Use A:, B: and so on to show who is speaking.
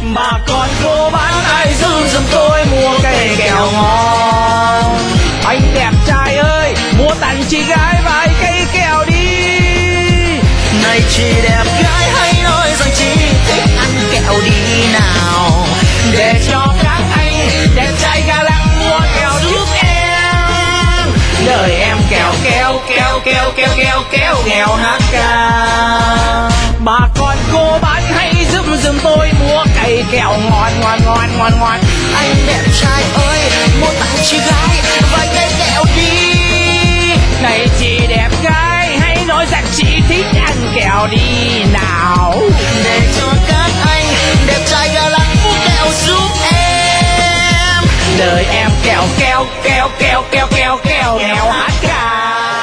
A: Bà con cô bác hãy giúp tôi mua cây kẹo ngon. Anh đẹp trai ơi, mua tặng chị gái vài cây kẹo đi.
B: Này chị đẹp gái hãy nói rằng chị thích ăn kẹo đi nào,
A: để cho các anh đẹp trai ga lăng mua kẹo giúp em. Đời em kẹo kéo kéo kéo kéo kéo kéo nghèo hát ca. Bà con cô bác hãy giúp tôi mua cây kẹo ngon ngon ngon ngon ngon.
B: anh đẹp trai ơi mua tặng chị gái vài cây kẹo đi.
A: Này chị đẹp gái hãy nói rằng chị thích ăn kẹo đi nào,
B: để cho các anh đẹp trai ga lăng mua kẹo giúp em.
A: đời em kẹo kéo kéo kéo kéo kéo kéo nghèo hát ca.